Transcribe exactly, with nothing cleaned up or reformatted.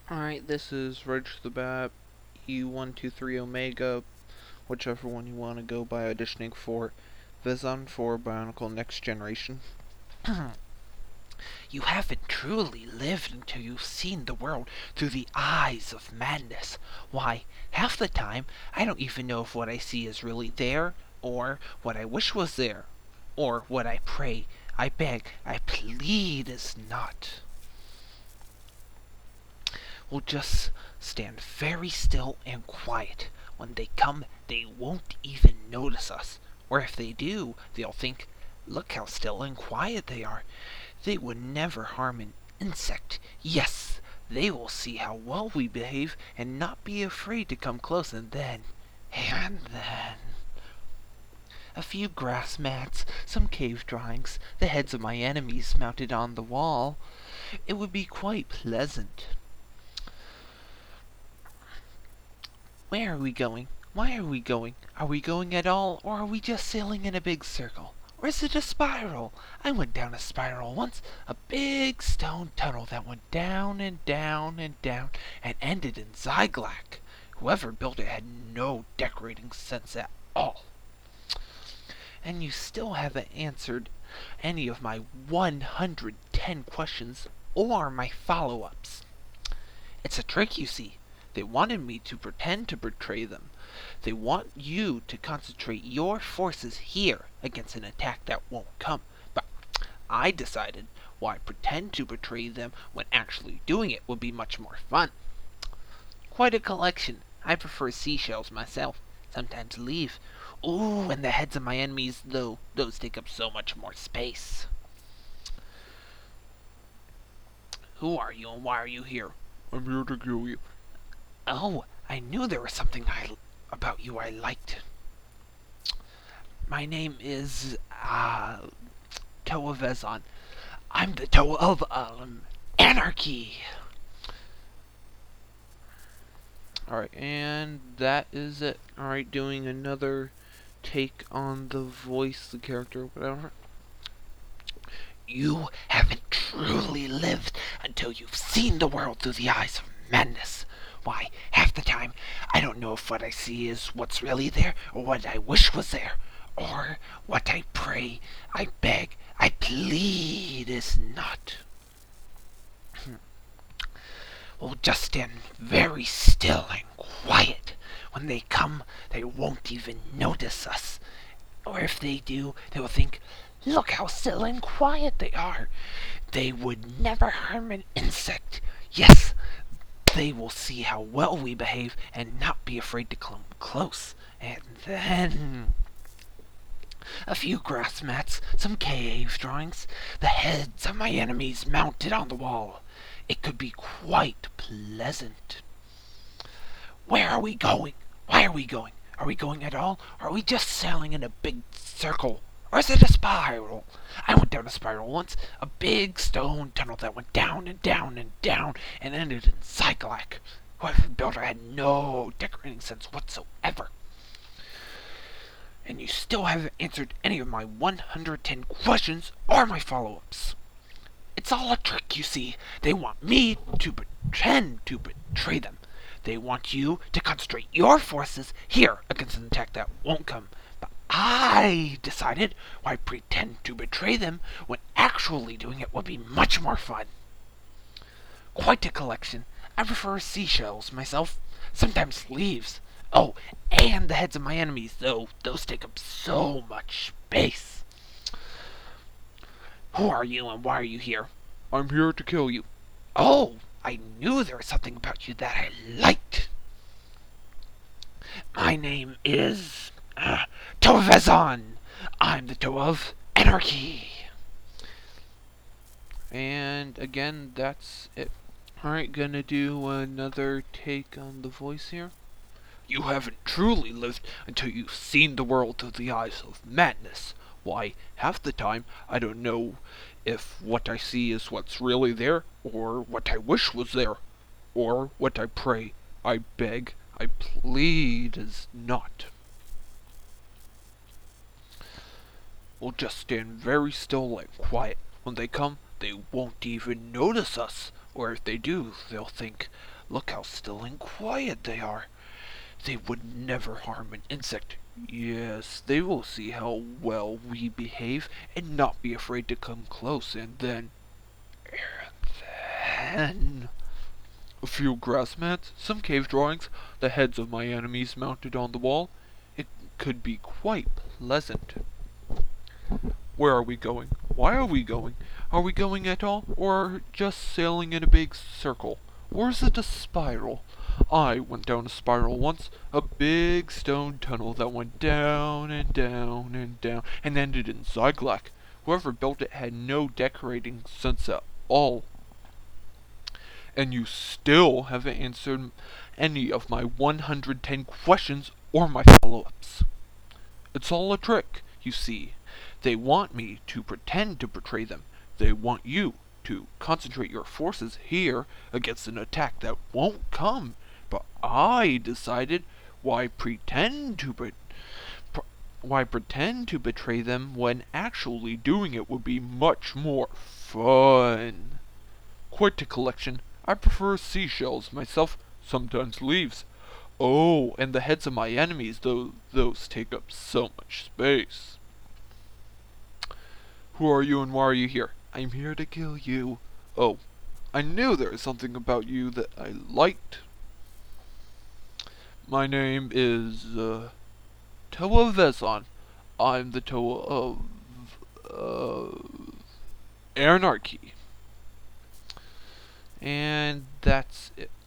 Alright, this is Reg the Bat, E one two three Omega, whichever one you want to go by, auditioning for Vezon for Bionicle Next Generation. You haven't truly lived until you've seen the world through the eyes of madness. Why, half the time, I don't even know if what I see is really there, or what I wish was there, or what I pray, I beg, I plead is not. We'll just stand very still and quiet. When they come, they won't even notice us. Or if they do, they'll think, look how still and quiet they are. They would never harm an insect. Yes, they will see how well we behave and not be afraid to come close, and then, and then... A few grass mats, some cave drawings, the heads of my enemies mounted on the wall. It would be quite pleasant. Where are we going? Why are we going? Are we going at all, or are we just sailing in a big circle? Or is it a spiral? I went down a spiral once, a big stone tunnel that went down and down and down and ended in Zyglak. Whoever built it had no decorating sense at all. And you still haven't answered any of my one hundred ten questions or my follow-ups. It's a trick, you see. They wanted me to pretend to betray them. They want you to concentrate your forces here against an attack that won't come. But I decided why pretend to betray them when actually doing it would be much more fun. Quite a collection. I prefer seashells myself. Sometimes leave. Ooh, and the heads of my enemies, though, those take up so much more space. Who are you and why are you here? I'm here to kill you. Oh, I knew there was something I, about you I liked. My name is, uh, Toa Vezon. I'm the Toa of, um, Anarchy. Alright, and that is it. Alright, doing another take on the voice, the character, whatever. You haven't truly lived until you've seen the world through the eyes of madness. Why, half the time, I don't know if what I see is what's really there, or what I wish was there, or what I pray, I beg, I plead is not. We'll just stand very still and quiet. When they come, they won't even notice us. Or if they do, they will think, look how still and quiet they are. They would never harm an insect. Yes, they will see how well we behave and not be afraid to come close. And then... A few grass mats, some cave drawings, the heads of my enemies mounted on the wall. It could be quite pleasant. Where are we going? Why are we going? Are we going at all? Or are we just sailing in a big circle? Or is it a spiral? I went down a spiral once, a big stone tunnel that went down and down and down and ended in Zyglak. Whoever built it had no decorating sense whatsoever. And you still haven't answered any of my one hundred ten questions or my follow-ups. It's all a trick, you see. They want me to pretend to betray them. They want you to concentrate your forces here against an attack that won't come. But I decided why pretend to betray them when actually doing it would be much more fun. Quite a collection. I prefer seashells myself. Sometimes leaves. Oh, and the heads of my enemies, though those take up so much space. Who are you and why are you here? I'm here to kill you. Oh, I knew there was something about you that I liked. My name is uh, Toa Vezon. I'm the Toa of Anarchy. And again, that's it. Alright, gonna do another take on the voice here. You haven't truly lived until you've seen the world through the eyes of madness. Why, half the time, I don't know if what I see is what's really there, or what I wish was there, or what I pray, I beg, I plead is not. We'll just stand very still and quiet. When they come, they won't even notice us. Or if they do, they'll think, look how still and quiet they are. They would never harm an insect. Yes, they will see how well we behave and not be afraid to come close, and then... then... A few grass mats, some cave drawings, the heads of my enemies mounted on the wall. It could be quite pleasant. Where are we going? Why are we going? Are we going at all, or just sailing in a big circle? Or is it a spiral? I went down a spiral once, a big stone tunnel that went down and down and down and ended in Zyglak. Whoever built it had no decorating sense at all. And you still haven't answered any of my one hundred ten questions or my follow-ups. It's all a trick, you see. They want me to pretend to betray them. They want you to concentrate your forces here against an attack that won't come. But I decided, why pretend to be- pr- why pretend to betray them when actually doing it would be much more fun. Quite a collection. I prefer seashells myself, sometimes leaves. Oh, and the heads of my enemies, though those take up so much space. Who are you and why are you here? I'm here to kill you. Oh, I knew there was something about you that I liked. My name is, uh, Toa Vezon. I'm the Toa of, uh, Anarchy. And that's it.